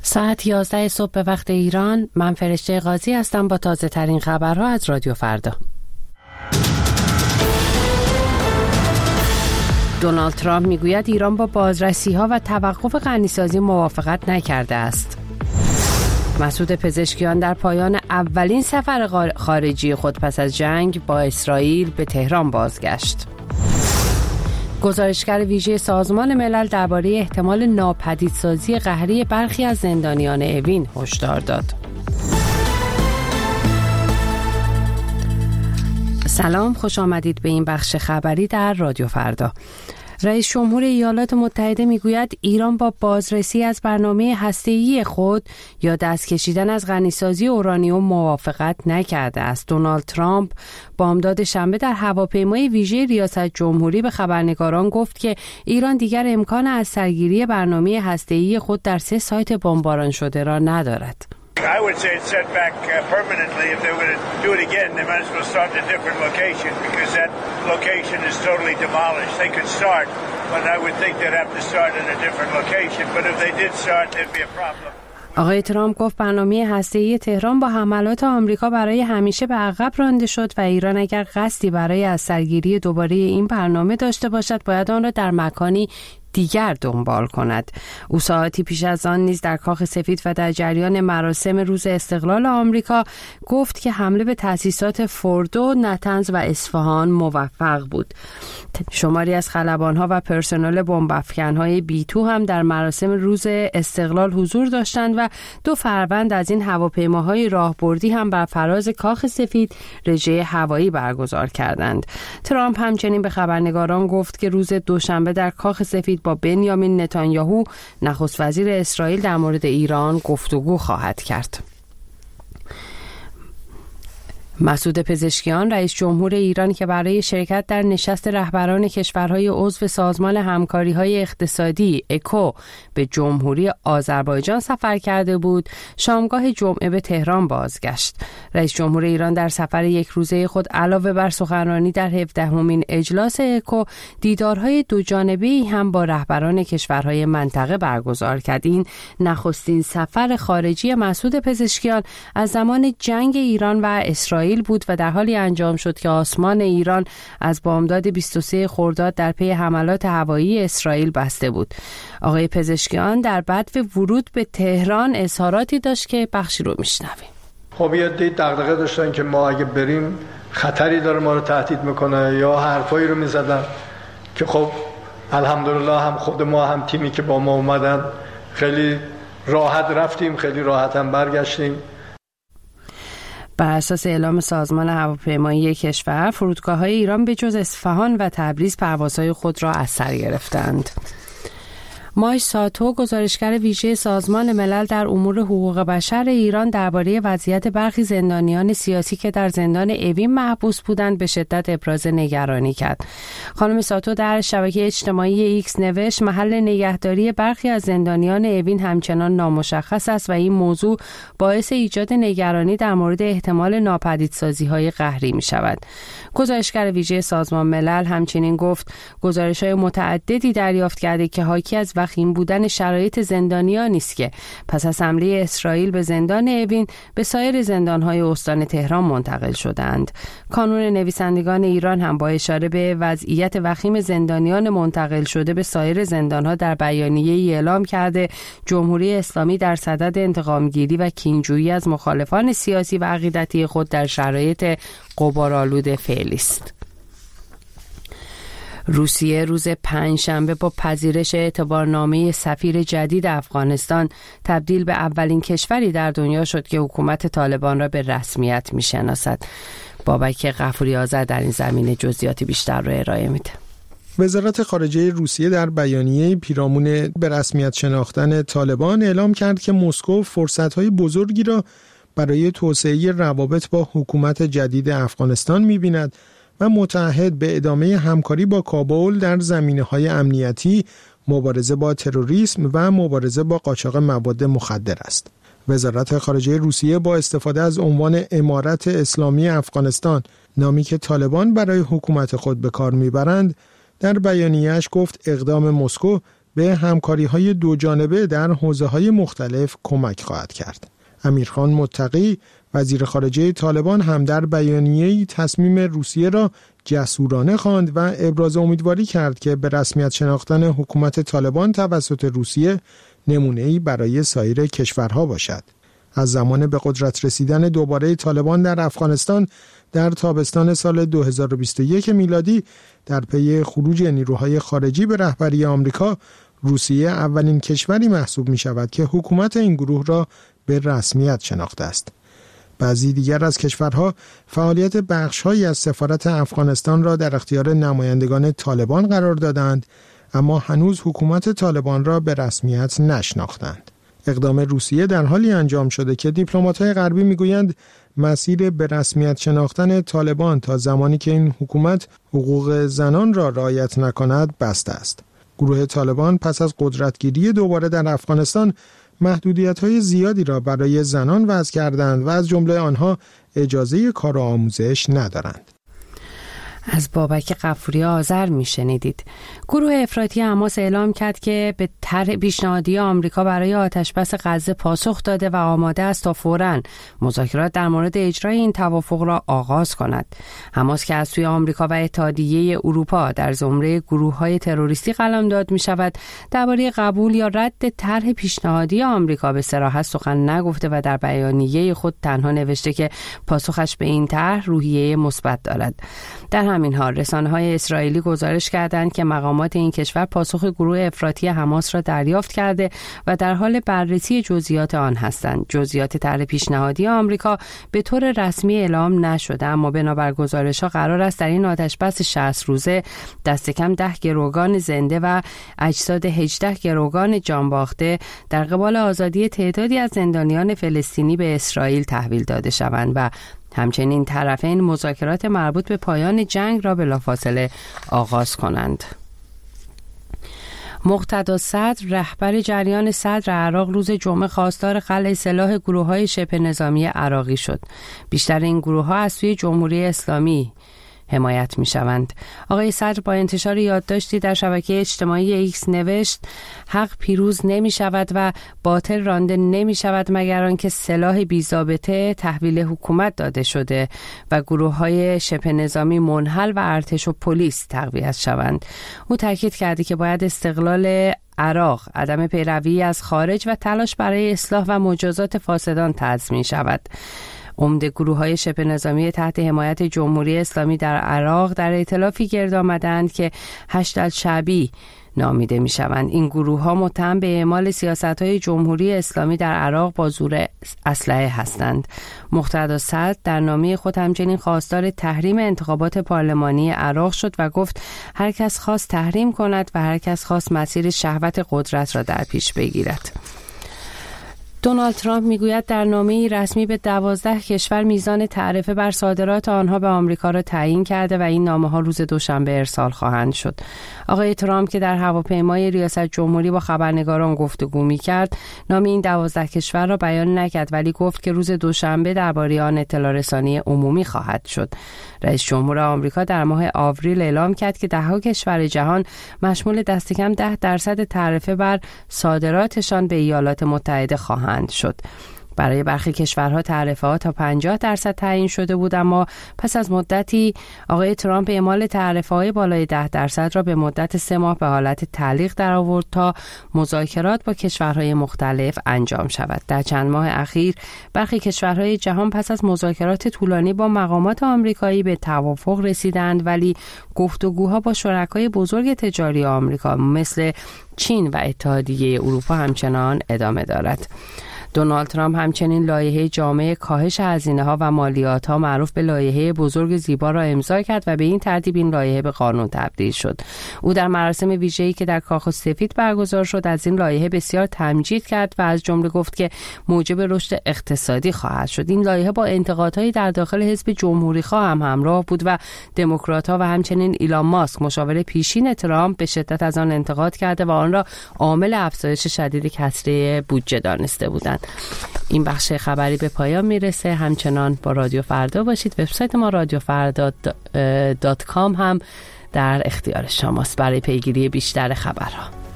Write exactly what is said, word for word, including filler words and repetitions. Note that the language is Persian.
ساعت یازده صبح به وقت ایران. من فرشته قاضی هستم با تازه ترین خبرها از رادیو فردا. دونالد ترامپ میگوید ایران با بازرسی‌ها و توقف غنیسازی موافقت نکرده است. مسعود پزشکیان در پایان اولین سفر خارجی خود پس از جنگ با اسرائیل به تهران بازگشت. گزارشگر ویژه سازمان ملل درباره احتمال ناپدیدسازی قهری برخی از زندانیان اوین هشدار داد. سلام، خوش آمدید به این بخش خبری در رادیو فردا. رئیس جمهور ایالات متحده میگوید ایران با بازرسی از برنامه هسته‌ای خود یا دست کشیدن از غنیسازی اورانیوم موافقت نکرده است. دونالد ترامپ بامداد شنبه در هواپیمای ویژه ریاست جمهوری به خبرنگاران گفت که ایران دیگر امکان از سرگیری برنامه هسته‌ای خود در سه سایت بمباران شده را ندارد. I would say it's set back uh, permanently. If they were to do it again, they might as well start in a different location because that location is totally demolished. They could start, but I would think they'd have to start in a different location. But if they did start, there'd be a problem. آقای ترامپ گفت برنامه هسته‌ای تهران با حملات آمریکا برای همیشه به عقب رانده شد و ایران اگر قصدی برای از سرگیری دوباره این برنامه داشته باشد باید آن را در مکانی دیگر دنبال کند. او ساعتی پیش از آن نیز در کاخ سفید و در جریان مراسم روز استقلال آمریکا گفت که حمله به تأسیسات فوردو، نتنز و اصفهان موفق بود. شماری از خلبان‌ها و پرسنل بمب‌افکن‌های بی تو هم در مراسم روز استقلال حضور داشتند و دو فروند از این هواپیماهای راهبردی هم بر فراز کاخ سفید رژه هوایی برگزار کردند. ترامپ همچنین به خبرنگاران گفت که روز دوشنبه در کاخ سفید با بنیامین نتانیاهو نخست وزیر اسرائیل در مورد ایران گفتگو خواهد کرد. مسعود پزشکیان رئیس جمهور ایران که برای شرکت در نشست رهبران کشورهای عضو سازمان همکاری‌های اقتصادی اکو به جمهوری آذربایجان سفر کرده بود، شامگاه جمعه به تهران بازگشت. رئیس جمهور ایران در سفر یک روزه خود علاوه بر سخنرانی در هفدهمین اجلاس اکو، دیدارهای دوجانبه‌ای هم با رهبران کشورهای منطقه برگزار کرد. این نخستین سفر خارجی مسعود پزشکیان از زمان جنگ ایران و اسرائیل بود و در حالی انجام شد که آسمان ایران از بامداد بیست و سوم خرداد در پی حملات هوایی اسرائیل بسته بود. آقای پزشکیان در بدو ورود به تهران اظهاراتی داشت که بخشی رو میشنویم. خب یه دی دغدغه داشتن که ما اگه بریم خطری داره ما رو تهدید میکنه یا حرفایی رو میزدن که خب الحمدلله هم خود ما هم تیمی که با ما اومدن خیلی راحت رفتیم، خیلی راحت هم برگشتیم. بر اساس اعلام سازمان هواپیمایی کشور، فرودگاه‌های ایران به جز اصفهان و تبریز پروازهای خود را از سر گرفتند. مایش ساتو گزارشگر ویژه سازمان ملل در امور حقوق بشر ایران درباره وضعیت برخی زندانیان سیاسی که در زندان اوین محبوس بودند به شدت ابراز نگرانی کرد. خانم ساتو در شبکه اجتماعی ایکس نوشت محل نگهداری برخی از زندانیان اوین همچنان نامشخص است و این موضوع باعث ایجاد نگرانی در مورد احتمال ناپدیدسازی‌های قهری می شود. گزارشگر ویژه سازمان ملل همچنین گفت گزارش‌های متعددی دریافت کرده که حاکی از وخیم بودن شرایط زندانیانی است که پس از حمله اسرائیل به زندان اوین به سایر زندان‌های استان تهران منتقل شدند. کانون نویسندگان ایران هم با اشاره به وضعیت وخیم زندانیان منتقل شده به سایر زندان‌ها در بیانیه‌ای اعلام کرده جمهوری اسلامی در صدد انتقام‌گیری و کینجویی از مخالفان سیاسی و عقیدتی خود در شرایط غبارآلود فعلی است. روسیه روز پنجشنبه با پذیرش اعتبارنامه سفیر جدید افغانستان تبدیل به اولین کشوری در دنیا شد که حکومت طالبان را به رسمیت می‌شناسد. بابک غفوری آذر در این زمینه جزئیات بیشتر را ارائه میده. وزارت خارجه روسیه در بیانیه پیرامون به رسمیت شناختن طالبان اعلام کرد که مسکو فرصت‌های بزرگی را برای توسعه روابط با حکومت جدید افغانستان می‌بیند و متعهد به ادامه همکاری با کابل در زمینه‌های امنیتی، مبارزه با تروریسم و مبارزه با قاچاق مواد مخدر است. وزارت خارجه روسیه با استفاده از عنوان امارت اسلامی افغانستان، نامی که طالبان برای حکومت خود به کار میبرند، در بیانیه‌اش گفت اقدام مسکو به همکاری‌های دو جانبه در حوزه‌های مختلف کمک خواهد کرد. امیرخان متقی وزیر خارجه طالبان هم در بیانیه‌ای تصمیم روسیه را جسورانه خواند و ابراز امیدواری کرد که به رسمیت شناختن حکومت طالبان توسط روسیه نمونه‌ای برای سایر کشورها باشد. از زمان به قدرت رسیدن دوباره طالبان در افغانستان در تابستان سال دو هزار و بیست و یک میلادی در پی خروج نیروهای خارجی به رهبری آمریکا، روسیه اولین کشوری محسوب می شود که حکومت این گروه را به رسمیت شناخته است. بعضی دیگر از کشورها فعالیت بخش‌هایی از سفارت افغانستان را در اختیار نمایندگان طالبان قرار دادند، اما هنوز حکومت طالبان را به رسمیت نشناختند. اقدام روسیه در حالی انجام شده که دیپلمات‌های غربی می‌گویند مسیر به رسمیت شناختن طالبان تا زمانی که این حکومت حقوق زنان را رعایت نکند بسته است. گروه طالبان پس از قدرتگیری دوباره در افغانستان محدودیت‌های زیادی را برای زنان وضع کردند و از جمله آنها اجازه کار و آموزش ندارند. از بابک غفوری آذر میشنیدید. گروه افراطی حماس اعلام کرد که به طرح پیشنهادی آمریکا برای آتشبس غزه پاسخ داده و آماده است تا فوراً مذاکرات در مورد اجرای این توافق را آغاز کند. حماس که از سوی آمریکا و اتحادیه اروپا در زمره گروه‌های تروریستی قلمداد می‌شود، درباره قبول یا رد طرح پیشنهادی آمریکا به صراحت سخن نگفته و در بیانیه خود تنها نوشته که پاسخش به این طرح روحیه مثبت دارد. در همین حال رسانه‌های اسرائیلی گزارش کردند که مقامات این کشور پاسخ گروه افراطی حماس را دریافت کرده و در حال بررسی جزئیات آن هستند. جزئیات طرح پیشنهادی آمریکا به طور رسمی اعلام نشده، اما بنابر گزارش‌ها قرار است در این آتشبس شصت روزه دست کم ده گروگان زنده و اجساد هجده گروگان جانباخته در قبال آزادی تعدادی از زندانیان فلسطینی به اسرائیل تحویل داده شوند و همچنین طرفین مذاکرات مربوط به پایان جنگ را بلافاصله آغاز کنند. مقتدا صدر رهبر جریان صدر عراق روز جمعه خواستار خلع سلاح گروه‌های شبه نظامی عراقی شد. بیشتر این گروه‌ها از سوی جمهوری اسلامی حمایت می شوند. آقای صدر با انتشار یادداشتی در شبکه اجتماعی ایکس نوشت: حق پیروز نمی شود و باطل رانده نمی شود مگر آنکه سلاح بی‌ضابطه تحویل حکومت داده شده و گروه های شبه نظامی منحل و ارتش و پلیس تقویت شوند. او تاکید کرده که باید استقلال عراق، عدم پیروی از خارج و تلاش برای اصلاح و مجازات فاسدان تضمین شود. عمده گروه‌های شبه نظامی تحت حمایت جمهوری اسلامی در عراق در ائتلافی گرد آمدند که هشت الشعبی نامیده می‌شوند. این گروه‌ها متهم به اعمال سیاست‌های جمهوری اسلامی در عراق با زور اسلحه هستند. مقتدا صدر در نامه خود همچنین خواستار تحریم انتخابات پارلمانی عراق شد و گفت هر کس خواست تحریم کند و هر کس خواست مسیر شهوت قدرت را در پیش بگیرد. دونالد ترامپ میگوید در نامه‌ای رسمی به دوازده کشور میزان تعرفه بر صادرات آنها به آمریکا را تعیین کرده و این نامه‌ها روز دوشنبه ارسال خواهند شد. آقای ترامپ که در هواپیمای ریاست جمهوری با خبرنگاران گفتگو می‌کرد، نام این دوازده کشور را بیان نکرد، ولی گفت که روز دوشنبه درباره آن اطلاع رسانی عمومی خواهد شد. رئیس جمهور آمریکا در ماه آوریل اعلام کرد که ده‌ها کشور جهان مشمول دست کم ده درصد تعرفه بر صادراتشان به ایالات متحده خواهند شد. برای برخی کشورها تعرفه ها تا پنجاه درصد تعیین شده بود، اما پس از مدتی آقای ترامپ اعمال تعرفه های بالای ده درصد را به مدت سه ماه به حالت تعلیق در آورد تا مذاکرات با کشورهای مختلف انجام شود. در چند ماه اخیر برخی کشورهای جهان پس از مذاکرات طولانی با مقامات آمریکایی به توافق رسیدند، ولی گفتگوها با شرکای بزرگ تجاری آمریکا مثل چین و اتحادیه اروپا همچنان ادامه دارد. دونالد ترامپ همچنین لایحه جامع کاهش هزینه‌ها و مالیات‌ها معروف به لایحه بزرگ زیبا را امضا کرد و به این ترتیب این لایحه به قانون تبدیل شد. او در مراسم ویژه‌ای که در کاخ سفید برگزار شد از این لایحه بسیار تمجید کرد و از جمله گفت که موجب رشد اقتصادی خواهد شد. این لایحه با انتقادهایی در داخل حزب جمهوری‌خواه هم همراه بود و دموکرات‌ها و همچنین ایلان ماسک مشاور پیشین ترامپ به شدت از آن انتقاد کرده و آن را عامل افزایش شدید کسری بودجه دانسته بودند. این بخش خبری به پایان میرسه. همچنان با رادیو فردا باشید. وبسایت ما رادیو فردا دات کام هم در اختیار شماست برای پیگیری بیشتر خبرها.